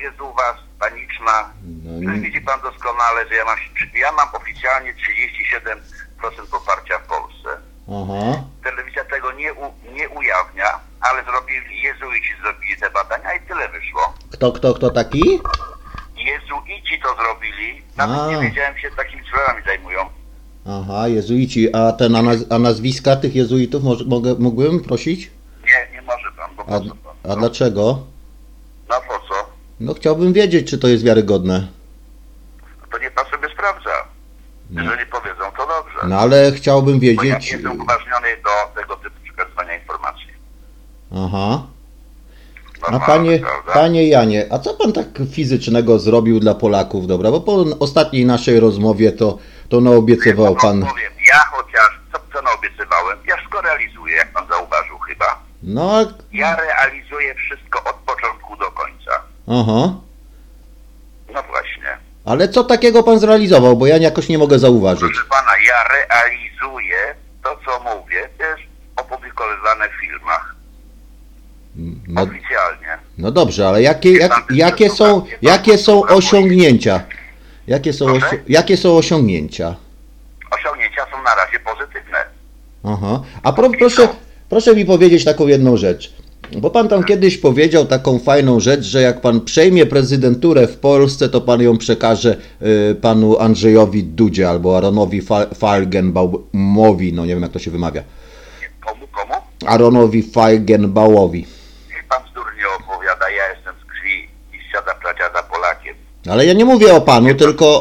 jest u was paniczna. No, Widzi pan doskonale, że ja mam oficjalnie 37% poparcia w Polsce. aha. Telewizja tego nie ujawnia, ale jezuici zrobili te badania i tyle wyszło. Kto taki? Jezuici to zrobili, nawet A. nie wiedziałem, się takimi sprawami zajmują. Aha, jezuici. A nazwiska tych jezuitów mógłbym prosić? Nie może pan, bo po co pan? A dlaczego? No po co? No chciałbym wiedzieć, czy to jest wiarygodne. To nie pan sobie sprawdza. Jeżeli powiedzą, to dobrze. No ale chciałbym Bo ja wiedzieć... nie jestem uważniony do tego typu przekazywania informacji. Aha. A Normalne, prawda? panie Janie, a co pan tak fizycznego zrobił dla Polaków, dobra? Bo po ostatniej naszej rozmowie to naobiecywał pan... Powiem, ja chociaż, co naobiecywałem, ja wszystko realizuję, jak pan zauważył chyba. No, Ja realizuję wszystko od początku do końca. aha. No właśnie. Ale co takiego pan zrealizował, bo ja jakoś nie mogę zauważyć. Proszę pana, ja realizuję to, co mówię, też opublikowane w filmach. No, Oficjalnie. no dobrze, ale jakie są osiągnięcia? Proszę? Jakie są osiągnięcia? Osiągnięcia są na razie pozytywne. Aha. A proszę mi powiedzieć taką jedną rzecz. Bo pan tam kiedyś powiedział taką fajną rzecz, że jak pan przejmie prezydenturę w Polsce, to pan ją przekaże panu Andrzejowi Dudzie albo Aaronowi Feigenbaumowi, no nie wiem jak to się wymawia. Komu? Aaronowi Feigenbaumowi. Niech pan bzdur nie opowiada, ja jestem z krwi i z siada pradziada Polakiem. Ale ja nie mówię o panu, tylko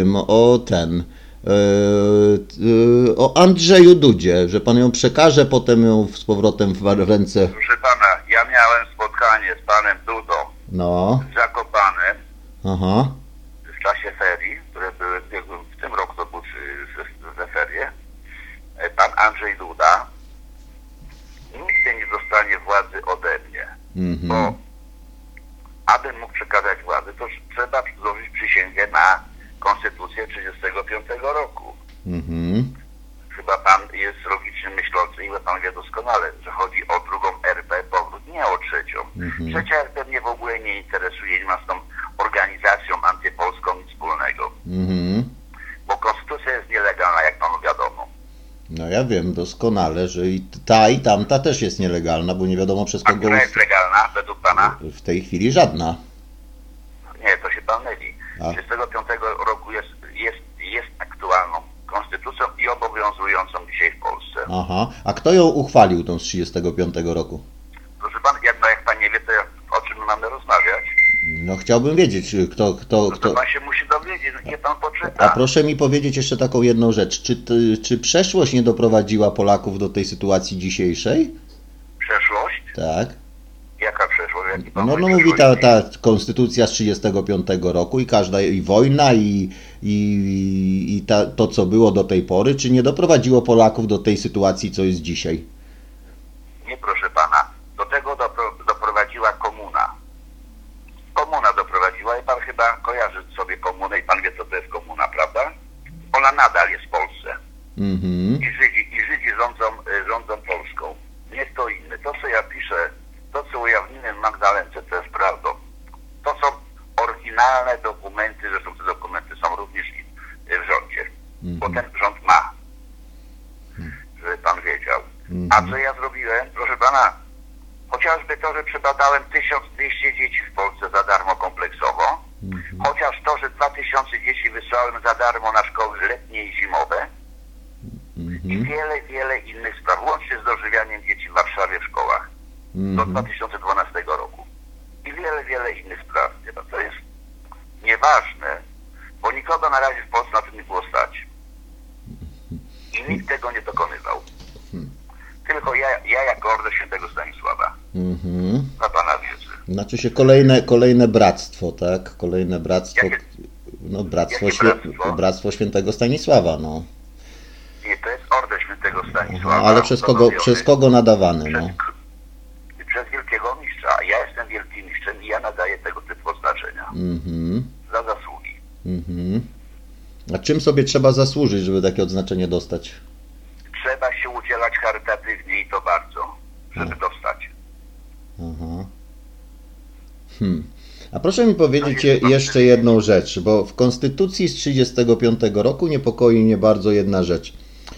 o Andrzeju Dudzie, że pan ją przekaże, potem ją z powrotem w ręce. Proszę pana, ja miałem spotkanie z panem Dudą No, w Zakopanem aha, w czasie ferii, które były w tym roku, to były te ferie. Pan Andrzej Duda nigdy nie dostanie władzy ode mnie, bo abym mógł przekazać władzę, to trzeba złożyć przysięgę na Konstytucję 1935 roku. Chyba pan jest logicznie myślący i pan wie doskonale, że chodzi o drugą RP, powrót, nie o trzecią. Trzecia RP mnie w ogóle nie interesuje, nie ma z tą organizacją antypolską nic wspólnego. Bo konstytucja jest nielegalna, jak panu wiadomo. No ja wiem doskonale, że i ta i tamta też jest nielegalna, bo nie wiadomo przez A kogo która jest legalna według pana? w tej chwili żadna. Nie, to się pan myli. A. 1935 roku jest aktualną konstytucją i obowiązującą dzisiaj w Polsce. Aha, a kto ją uchwalił tą z 1935 roku? Proszę pan, jak pan nie wie, to o czym mamy rozmawiać? No chciałbym wiedzieć, kto. To pan się musi dowiedzieć, nie pan poczyta. A proszę mi powiedzieć jeszcze taką jedną rzecz. Czy przeszłość nie doprowadziła Polaków do tej sytuacji dzisiejszej? Przeszłość? Tak. Jaka przeszłość? Jaki pan No mówi mówi przeszłości? ta konstytucja z 1935 roku i każda i wojna i to co było do tej pory, czy nie doprowadziło Polaków do tej sytuacji, co jest dzisiaj? Nie, proszę pana. Do tego doprowadziła komuna. Komuna doprowadziła i pan chyba kojarzy sobie komunę i pan wie, co to jest komuna, prawda? Ona nadal jest w Polsce. I Żydzi rządzą Polską. Nie kto inny. To, co ja piszę, to, co ujawniłem w Magdalence, to jest prawdą. To są oryginalne dokumenty, zresztą te dokumenty są również w rządzie. Bo ten rząd ma, żeby pan wiedział. A co ja zrobiłem? Proszę pana, chociażby to, że przebadałem 1200 dzieci w Polsce za darmo kompleksowo, chociaż to, że 2000 dzieci wysłałem za darmo na szkoły letnie i zimowe i wiele innych spraw, łącznie z dożywianiem dzieci w Warszawie w szkołach do 2012 roku. I wiele innych spraw. To jest nieważne, bo nikogo na razie w Polsce na tym nie było stać. I nikt tego nie dokonywał. Tylko ja jako order świętego Stanisława. Na pana wiedzę. Znaczy się kolejne bractwo, tak? Kolejne bractwo. Jakie? No bractwo świętego Stanisława, no. Nie, to jest order świętego Stanisława. Ale przez kogo nadawany, no? Przez wielkiego mistrza. A ja jestem wielkim mistrzem i ja nadaję tego typu oznaczenia. Za zasługi. A czym sobie trzeba zasłużyć, żeby takie odznaczenie dostać? Trzeba się udzielać charytatywnie i to bardzo, żeby dostać. A proszę mi powiedzieć jeszcze jedną rzecz, bo w Konstytucji z 1935 roku niepokoi mnie bardzo jedna rzecz,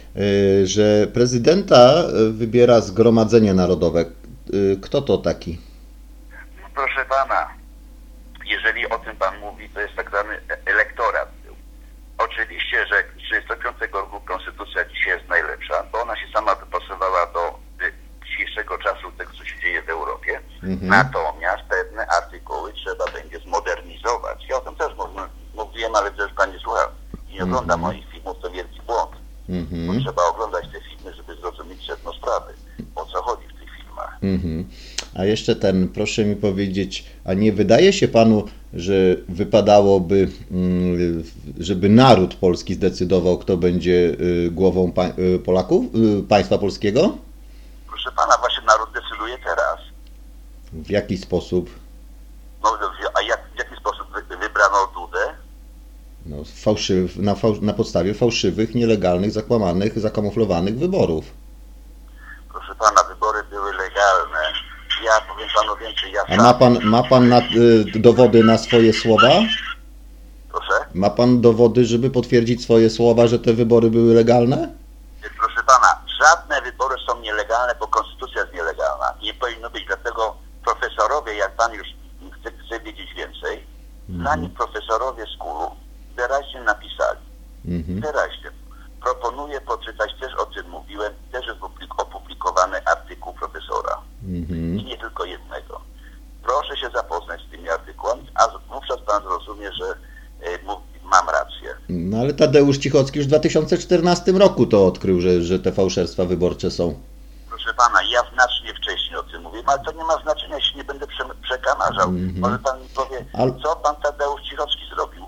że prezydenta wybiera Zgromadzenie Narodowe. Kto to taki? Proszę pana, jeżeli o tym pan mówi, to jest tak zwany elektorat. Oczywiście, że z 1935 roku konstytucja dzisiaj jest najlepsza, bo ona się sama dopasowała do dzisiejszego czasu, tego co się dzieje w Europie. Natomiast pewne artykuły trzeba będzie zmodernizować. Ja o tym też mówiłem, ale też pan nie słucha i nie ogląda moich filmów, to wielki błąd. Bo trzeba oglądać te filmy, żeby zrozumieć sedno sprawy, o co chodzi w tych filmach. A jeszcze proszę mi powiedzieć, a nie wydaje się panu, że wypadałoby, żeby naród polski zdecydował, kto będzie głową Polaków, państwa polskiego? Proszę pana, właśnie naród decyduje teraz. W jaki sposób? No, a w jaki sposób wybrano Dudę? No, na podstawie fałszywych, nielegalnych, zakłamanych, zakamuflowanych wyborów. Proszę pana, wybory były legalne. Ja powiem panu więcej. A ma pan dowody na swoje słowa? Proszę? Ma pan dowody, żeby potwierdzić swoje słowa, że te wybory były legalne? Proszę pana, żadne wybory są nielegalne, bo konstytucja jest nielegalna. Nie powinno być, dlatego profesorowie, jak pan już chce wiedzieć więcej, znani profesorowie z KUL-u wyraźnie napisali. Wyraźnie. Proponuję poczytać, też o tym mówiłem, też jest opublikowany artykuł profesora. I nie tylko jednego. Proszę się zapoznać z tymi artykułami, a wówczas pan zrozumie, że mam rację. No ale Tadeusz Cichocki już w 2014 roku to odkrył, że te fałszerstwa wyborcze są. Proszę pana, ja znacznie wcześniej o tym mówię, ale to nie ma znaczenia, jeśli nie będę przekamarzał. Może pan mi powie, co pan Tadeusz Cichocki zrobił?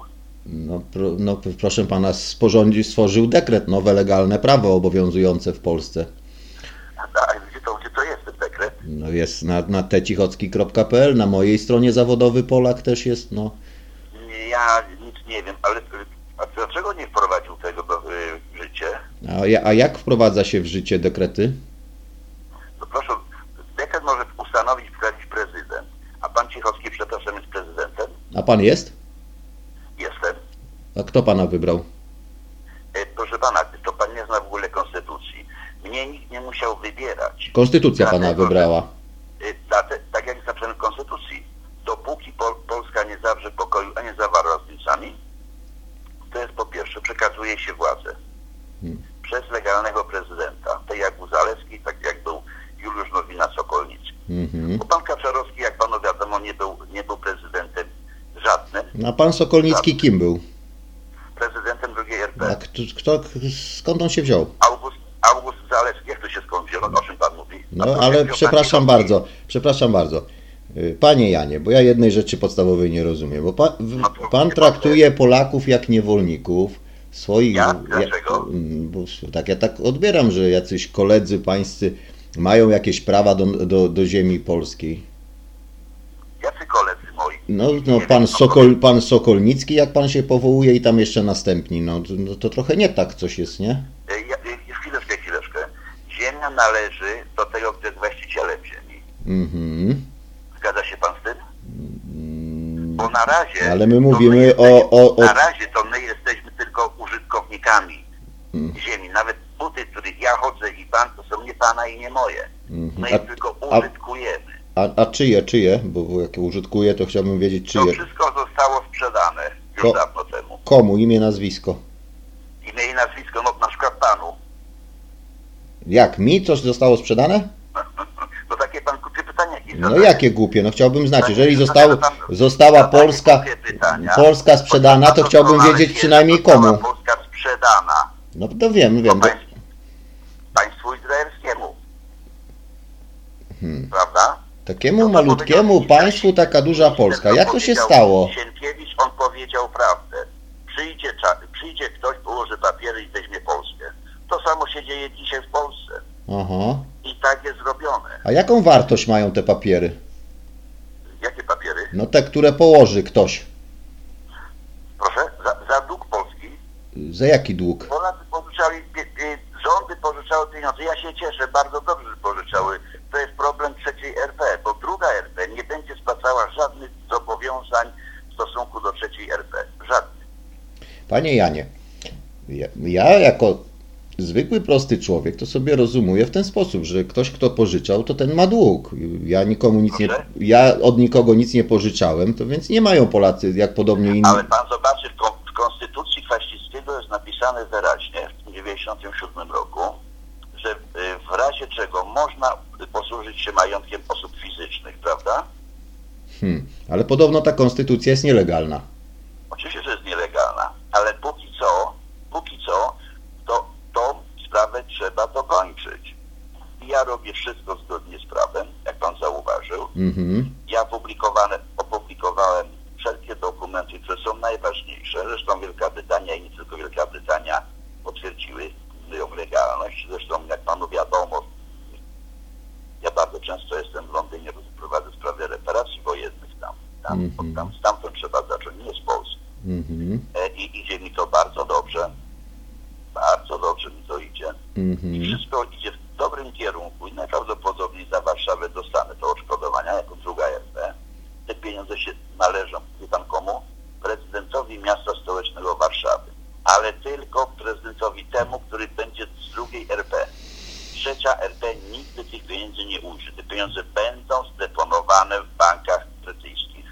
Proszę pana, stworzył dekret, nowe legalne prawo obowiązujące w Polsce. A gdzie to jest ten dekret? No jest na tcichocki.pl, na mojej stronie zawodowy Polak też jest, no. Ja nic nie wiem, ale dlaczego nie wprowadził tego w życie? A jak wprowadza się w życie dekrety? No proszę, dekret może ustanowić, wprowadzić prezydent. A pan Cichocki, przepraszam, jest prezydentem? A pan jest? Jestem. A kto pana wybrał? Proszę pana, to pan nie zna w ogóle konstytucji. Mnie nikt nie musiał wybierać. Konstytucja pana wybrała. Tak jak jest napisane w konstytucji, dopóki Polska nie zawrze pokoju, a nie zawarła z Niemcami, to jest po pierwsze, przekazuje się władzę przez legalnego prezydenta, tak jak był Zalewski, tak jak był Juliusz Nowina-Sokolnicki. Bo pan Kaczorowski, jak panu wiadomo, nie był prezydentem żadnym. A pan Sokolnicki kim był? Prezydentem II RP. Skąd on się wziął? August Zalewski, jak to się skąd wziął? O czym pan mówi? No ale przepraszam bardzo. Panie Janie, bo ja jednej rzeczy podstawowej nie rozumiem, bo pan traktuje Polaków jak niewolników swoich. Dlaczego? Bo ja tak odbieram, że jacyś koledzy pańscy mają jakieś prawa do ziemi polskiej. Jacy koledzy moi? Pan Sokolnicki, jak pan się powołuje i tam jeszcze następni, no to trochę nie tak coś jest, nie? Chwileczkę. Ziemia należy do tego, kto jest właścicielem ziemi. Zgadza się pan z tym? Bo na razie... Ale my mówimy Na razie to my jesteśmy tylko użytkownikami ziemi. Nawet buty, w których ja chodzę i pan, to są nie pana i nie moje. My je tylko użytkujemy. A czyje? Bo jak użytkuję, to chciałbym wiedzieć czyje. To wszystko zostało sprzedane już dawno temu. Komu? Imię, nazwisko? Imię i nazwisko, no na przykład panu. Jak? Mi coś zostało sprzedane? No takie pan głupie pytania jakieś No jakie głupie? No chciałbym znać, jeżeli została Polska sprzedana, to chciałbym wiedzieć przynajmniej komu. Polska sprzedana. No to wiem. Państwu izraelskiemu. Prawda? Takiemu malutkiemu państwu taka duża Polska. Jak to się stało? Sienkiewicz, on powiedział prawdę. Przyjdzie ktoś, położy papiery i weźmie Polskę. To samo się dzieje dzisiaj w Polsce. Aha. I tak jest zrobione. A jaką wartość mają te papiery? Jakie papiery? No te, które położy ktoś. Proszę? Za dług Polski. Za jaki dług? Polacy pożyczali, rządy pożyczały pieniądze. Ja się cieszę, bardzo dobrze, że pożyczały to jest problem trzeciej RP, bo druga RP nie będzie spłacała żadnych zobowiązań w stosunku do trzeciej RP. Żadnych. Panie Janie, ja jako zwykły, prosty człowiek to sobie rozumuję w ten sposób, że ktoś, kto pożyczał, to ten ma dług. Ja od nikogo nic nie pożyczałem, to więc nie mają Polacy, jak podobnie inni. Ale pan zobaczy, w Konstytucji Kwaśnickiego jest napisane wyraźnie w 1997 roku, że w razie czego można posłużyć się majątkiem osób fizycznych, prawda? Ale podobno ta konstytucja jest nielegalna. Oczywiście, że jest nielegalna, ale póki co, to tą sprawę trzeba dokończyć. Ja robię wszystko zgodnie z prawem, jak pan zauważył. Ja opublikowałem wszelkie dokumenty, które są najważniejsze. Zresztą Wielka Brytania i nie tylko Wielka Brytania potwierdziły ją legalność. Zresztą, jak panu wiadomo, ja bardzo często jestem w Londynie, bo prowadzę sprawę reparacji wojennych tam. Stamtąd trzeba zacząć, nie z Polski. I idzie mi to bardzo dobrze mi to idzie. I wszystko idzie w dobrym kierunku i najprawdopodobniej za Warszawę dostanę to odszkodowania jako druga RP. Te pieniądze się należą, wie pan komu? Prezydentowi miasta stołecznego Warszawy. Ale tylko prezydentowi temu, który będzie z drugiej RP. Trzecia RP nigdy tych pieniędzy nie ujrzy. Te pieniądze będą zdeponowane w bankach brytyjskich.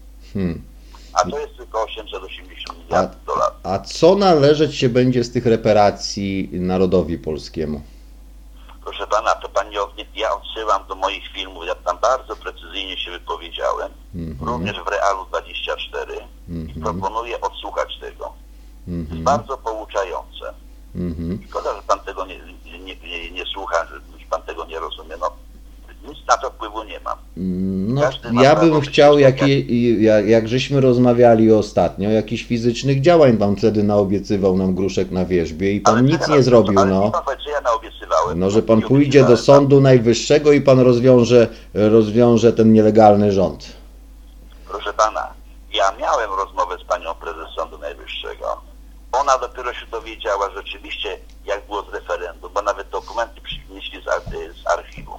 A to jest tylko 880 miliardów dolarów. A co należeć się będzie z tych reparacji narodowi polskiemu? Proszę pana, to ja odsyłam do moich filmów, ja tam bardzo precyzyjnie się wypowiedziałem, również w Realu 24 i proponuję odsłuchać tego. To jest bardzo pouczające. Szkoda, że pan tego nie słucha, że pan tego nie rozumie. No, nic na to wpływu nie mam. Ja bym chciał, jak żeśmy rozmawiali ostatnio, jakichś fizycznych działań pan wtedy naobiecywał nam gruszek na wierzbie i pan nic nie zrobił. Co ja naobiecywałem? Że pan pójdzie do Sądu Najwyższego i pan rozwiąże ten nielegalny rząd. Proszę pana, ja miałem rozmowę z panią prezes Sądu Najwyższego. Ona dopiero się dowiedziała rzeczywiście, jak było z referendum, bo nawet dokumenty przynieśli z archiwum.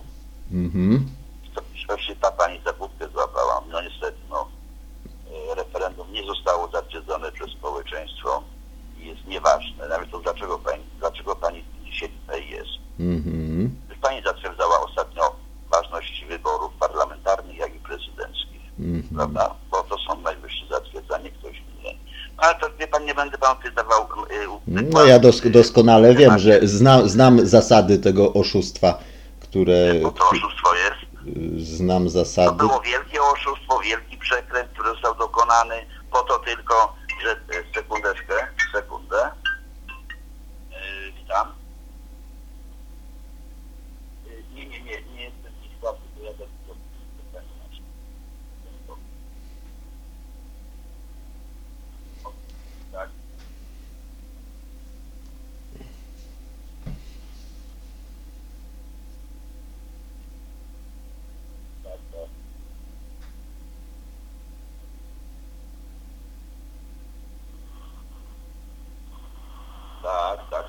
To się ta pani za główkę złapała. No niestety, referendum nie zostało zatwierdzone przez społeczeństwo i jest nieważne. Nawet to dlaczego pani dzisiaj tutaj jest. Pani zatwierdzała ostatnio ważność wyborów parlamentarnych, jak i prezydenckich. Prawda? Bo to Sąd Najwyższy zatwierdza, nie ktoś nie. Ale to wie pan, nie będę panu wydawał. Ja doskonale wiem, że znam zasady tego oszustwa, które. Bo to oszustwo jest. Znam zasady. To było wielkie oszustwo, wielki przekręt, który został dokonany po to tylko, że sekundę. Witam. Nie jestem nic słabszy, to ja do tak. Tak.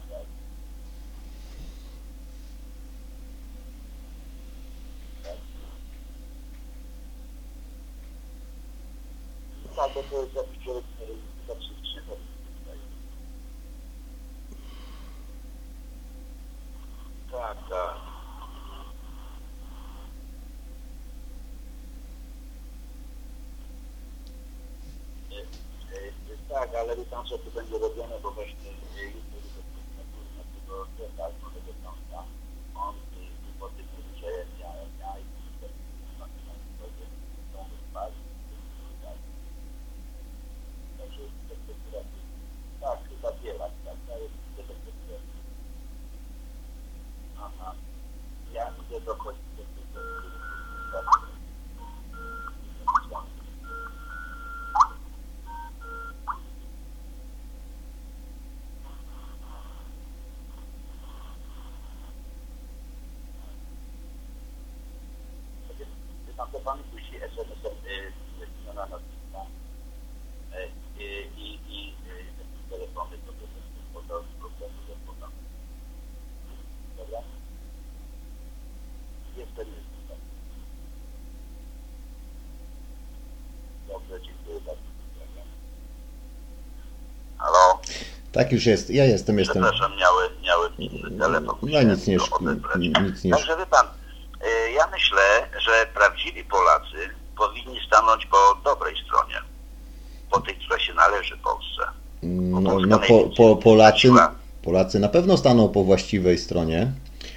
Tak, bo to jest jakiś człowiek, który psychicznie tak. Tak, ale wie pan, co tu będzie robione, bo właśnie on po tym zwyczajem ja i tak, zabierać, tak, aha, ja idę do kościoła. Tam to pan puści SMS-em zmieniona nazwiska i telefony do procesu. Dobra? Jest ten Dziękuję bardzo. Halo? Tak już jest, ja jestem. Przepraszam, miałem telefon. No nic nie Także wie pan, ja myślę, że prawdziwi Polacy powinni stanąć po dobrej stronie. Po tej, która się należy Polsce. Polacy na pewno staną po właściwej stronie.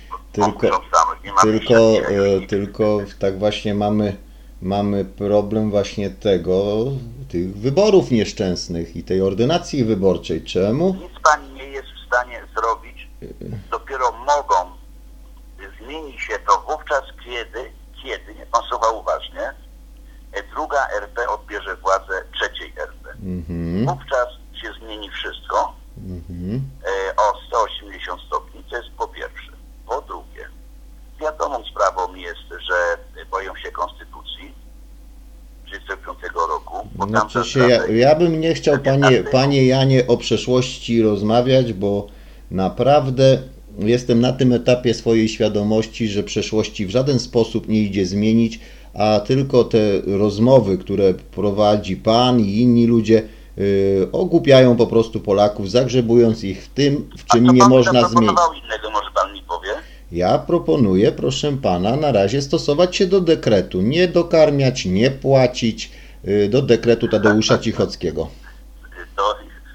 Tylko tak właśnie mamy problem właśnie tych wyborów nieszczęsnych i tej ordynacji wyborczej. Czemu? Nic pani nie jest w stanie zrobić. Dopiero mogą zmienić się to wówczas, kiedy, nie pan słucha uważnie, druga RP odbierze władzę trzeciej RP. Wówczas się zmieni wszystko o 180 stopni. To jest po pierwsze. Po drugie, wiadomą sprawą jest, że boją się konstytucji 1935 roku. Ja bym nie chciał, panie Janie, o przeszłości rozmawiać, bo naprawdę jestem na tym etapie swojej świadomości, że przeszłości w żaden sposób nie idzie zmienić, a tylko te rozmowy, które prowadzi pan i inni ludzie, ogłupiają po prostu Polaków, zagrzebując ich w tym, w czym nie można zmienić. Innego, może pan mi powie? Ja proponuję, proszę pana, na razie stosować się do dekretu. Nie dokarmiać, nie płacić, do dekretu Tadeusza Cichockiego. To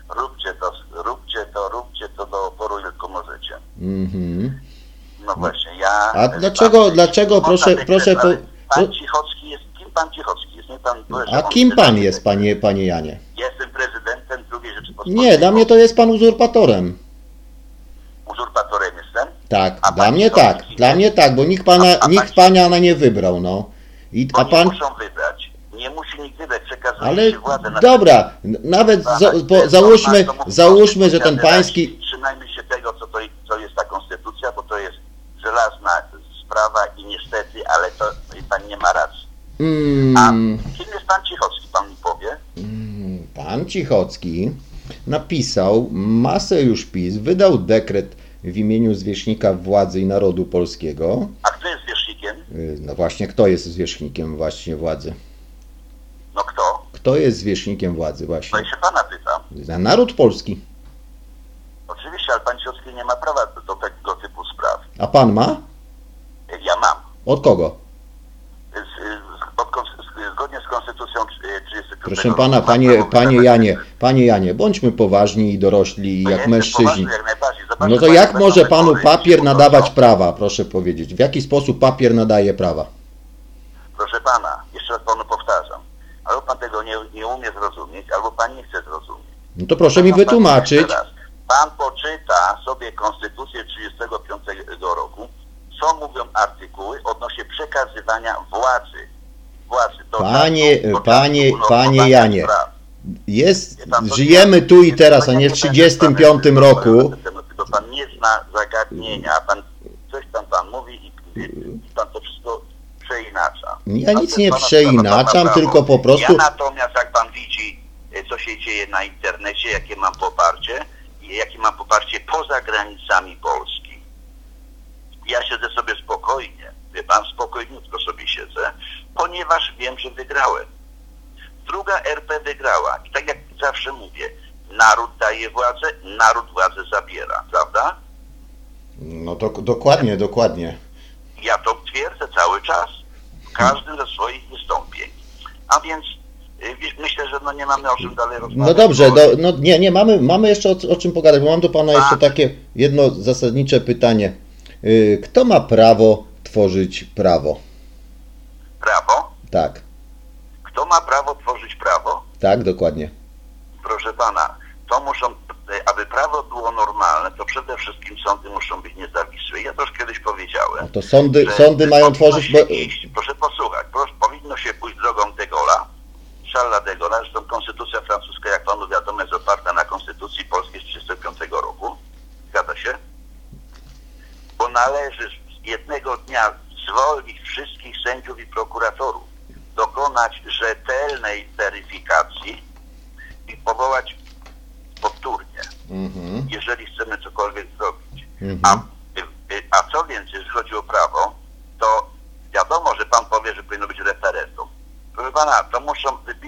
róbcie to do oporu, tylko możecie. No właśnie, A dlaczego, proszę... Pan Cichocki jest... Kim pan Cichocki jest? Nie pan, a kim pan jest, panie Janie? Jestem prezydentem II Rzeczypospolitej. Nie, dla mnie to jest pan uzurpatorem. Uzurpatorem jestem? Tak, dla mnie tak, bo nikt pana nie wybrał, no. Nie muszą wybrać. Nie musi nikt wybrać, przekazuje się władzę. Dobra, nawet załóżmy, że ten pański... Trzymajmy się tego, co jest ta konstytucja, bo to jest żelazna sprawa i niestety, ale to pan nie ma racji. A kim jest pan Cichocki, pan mi powie? Pan Cichocki napisał masę już PiS, wydał dekret w imieniu zwierzchnika władzy i narodu polskiego. A kto jest zwierzchnikiem? No właśnie, kto jest zwierzchnikiem właśnie władzy? No kto? Kto jest zwierzchnikiem władzy właśnie? No i się pana pytam. Naród polski. Oczywiście, ale pan Cichocki nie ma prawa do tego typu spraw. A pan ma? Ja mam. Od kogo? Zgodnie z konstytucją 35 Proszę pana, panie Janie, bądźmy poważni i dorośli jak mężczyźni. No to jak może panu papier nadawać prawa, proszę powiedzieć? W jaki sposób papier nadaje prawa? Proszę pana, jeszcze raz panu powtarzam. Albo pan tego nie umie zrozumieć, albo pan nie chce zrozumieć. No to proszę mi wytłumaczyć. Pan poczyta sobie konstytucję 1935 roku, co mówią artykuły odnośnie przekazywania władzy. Panie Janie, żyjemy tu i teraz, a nie w 1935 roku. Tylko pan nie zna zagadnienia, coś tam pan mówi i pan to wszystko przeinacza. Ja nic nie przeinaczam, tylko po prostu... Ja natomiast, jak pan widzi, co się dzieje na internecie, jakie mam poparcie poza granicami Polski, ja siedzę sobie spokojnie, wie pan, spokojniutko sobie siedzę, ponieważ wiem, że wygrałem. Druga RP wygrała i tak jak zawsze mówię, naród daje władzę, naród władzę zabiera, prawda? No to dokładnie. Ja to twierdzę cały czas, w każdym ze swoich wystąpień. A więc myślę, że nie mamy o czym dalej rozmawiać. No dobrze, mamy jeszcze o czym pogadać, bo mam do pana jeszcze takie jedno zasadnicze pytanie. Kto ma prawo tworzyć prawo? Prawo? Tak. Kto ma prawo tworzyć prawo? Tak, dokładnie. Proszę pana, to aby prawo było normalne, to przede wszystkim sądy muszą być niezawisłe. Ja to już kiedyś powiedziałem. A to sądy mają tworzyć... Proszę posłuchać, powinno się pójść drogą de Gaulle'a, Charlesa de Gaulle'a, zresztą konstytucja francuska, jak panu wiadomo, jest oparta na konstytucji polskiej z 1935 roku. Zgadza się? Bo należy jednego dnia zwolnić wszystkich sędziów i prokuratorów, dokonać rzetelnej weryfikacji i powołać powtórnie, jeżeli chcemy cokolwiek zrobić. A co więcej, jeżeli chodzi o prawo, to wiadomo, że pan powie, że powinno być referendum. Proszę pana, to muszą wybitne osoby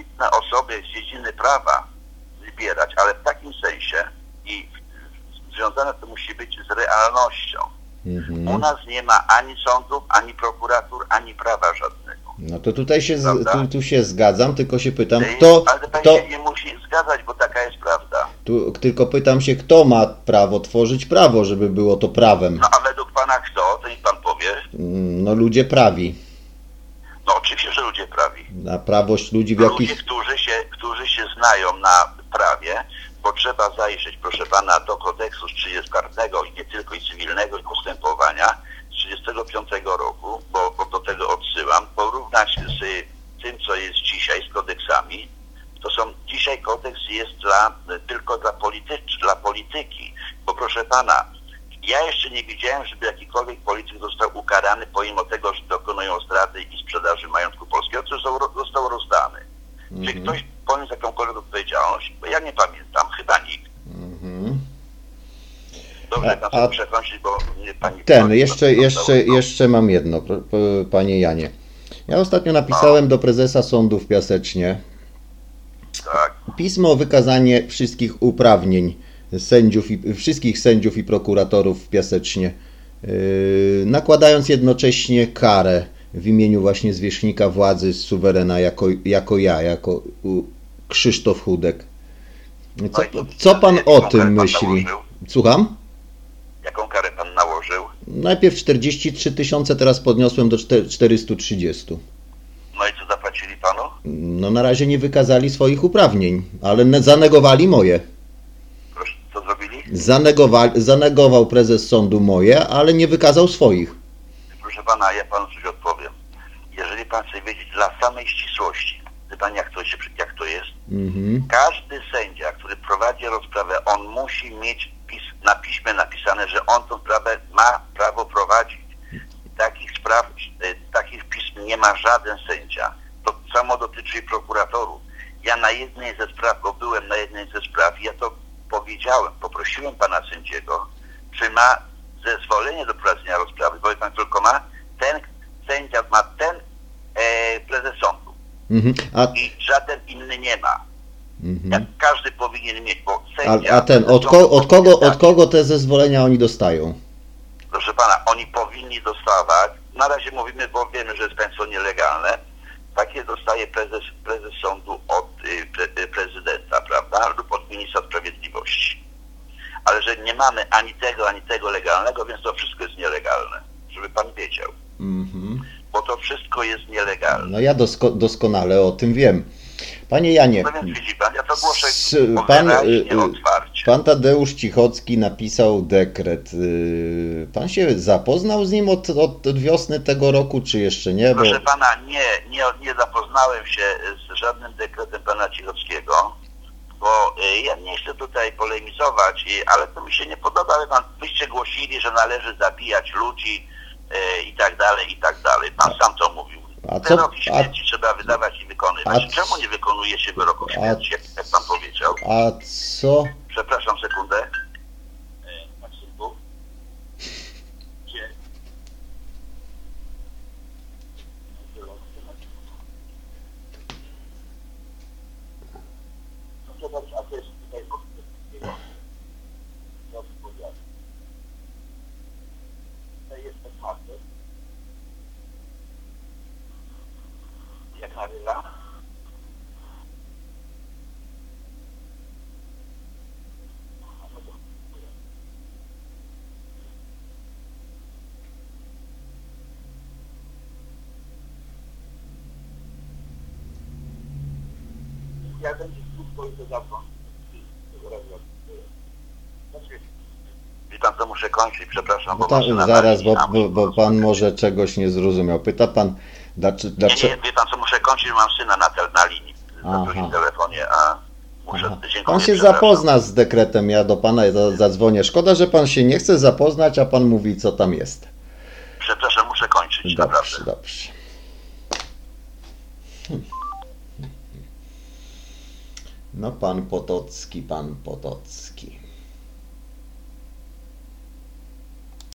osoby z dziedziny prawa wybierać, ale w takim sensie i związane to musi być z realnością. U nas nie ma ani sądów, ani prokuratur, ani prawa żadnego. No to tutaj się, Prawda? tu się zgadzam, tylko się pytam, Ale pan kto, się nie musi zgadzać, bo taka jest prawda. tylko pytam się, kto ma prawo tworzyć prawo, żeby było to prawem. No a według pana kto? To niech pan powie. No ludzie prawi. No oczywiście, że ludzie prawi. Na prawość ludzi w Ludzie, jakich... którzy się znają na prawie, bo trzeba zajrzeć, proszę pana, do kodeksu z 30 karnego i nie tylko, i cywilnego, i postępowania z 35 roku, bo do tego odsyłam, porównać z tym, co jest dzisiaj, z kodeksami. To są, dzisiaj kodeks jest tylko dla polityki, bo proszę pana, ja jeszcze nie widziałem, żeby jakikolwiek polityk został ukarany pomimo tego, że dokonują zdrady i sprzedaży majątku polskiego, który został rozdany. Czy ktoś poniósł jakąkolwiek odpowiedzialność? Bo ja nie pamiętam, chyba nikt. Dobrze, pan sobie przekończyć, bo mnie pani... Jeszcze mam jedno, panie Janie. Ja ostatnio napisałem do prezesa sądu w Piasecznie Tak. pismo o wykazanie wszystkich uprawnień wszystkich sędziów i prokuratorów w Piasecznie, nakładając jednocześnie karę w imieniu właśnie zwierzchnika władzy z suwerena jako Krzysztof Hudek. Co pan o tym myśli? Słucham? Jaką karę pan nałożył? Najpierw 43 000, teraz podniosłem do 430. No i co zapłacili panu? No na razie nie wykazali swoich uprawnień, ale zanegowali moje. Proszę, co zrobili? Zanegował prezes sądu moje, ale nie wykazał swoich. Proszę pana, ja panu coś odpowiem. Jeżeli pan chce wiedzieć dla samej ścisłości, wie pan jak to jest? Każdy sędzia, który prowadzi rozprawę, on musi mieć na piśmie napisane, że on tą sprawę ma prawo prowadzić. Takich spraw, takich pism nie ma żaden sędzia. To samo dotyczy prokuratorów. Ja na jednej ze spraw, bo byłem na jednej ze spraw, ja to powiedziałem, poprosiłem pana sędziego, czy ma zezwolenie do prowadzenia rozprawy, bo pan tylko ma ten sędzia, ma ten prezes sądu. I żaden inny nie ma. Jak każdy powinien mieć, bo sędzia... Od kogo te zezwolenia oni dostają? Proszę pana, oni powinni dostawać, na razie mówimy, bo wiemy, że jest państwo nielegalne, takie dostaje prezes sądu od prezydenta, prawda, lub od ministra sprawiedliwości. Ale że nie mamy ani tego legalnego, więc to wszystko jest nielegalne, żeby pan wiedział. Bo to wszystko jest nielegalne. No ja doskonale o tym wiem. Panie Janie, No więc widzi pan, ja to głoszę otwarcie. Pan Tadeusz Cichocki napisał dekret. Pan się zapoznał z nim od wiosny tego roku, czy jeszcze nie? Proszę pana, nie zapoznałem się z żadnym dekretem pana Cichockiego, bo ja nie chcę tutaj polemizować, ale to mi się nie podoba, ale byście głosili, że należy zabijać ludzi i tak dalej, i tak dalej. Pan sam to mówił. Wyroki śmierci trzeba wydawać i wykonywać. Czemu nie wykonuje się wyroków śmierci, jak pan powiedział? A co? Przepraszam, sekundę. Maksymku. Gdzie? No to dobrze, a to jest tutaj to jest otwarte. Jak na ryla. Jak będzie krótko i to zawsze. Wie pan, to muszę kończyć, przepraszam. Zaraz, bo pan może czegoś nie zrozumiał. Pyta pan, dlaczego... Nie, wie pan co, muszę kończyć, mam syna na linii, na drugim telefonie, a muszę... Dziękuję, pan się zapozna z dekretem, ja do pana zadzwonię. Szkoda, że pan się nie chce zapoznać, a pan mówi, co tam jest. Przepraszam, muszę kończyć, naprawdę. Dobrze. No pan Potocki.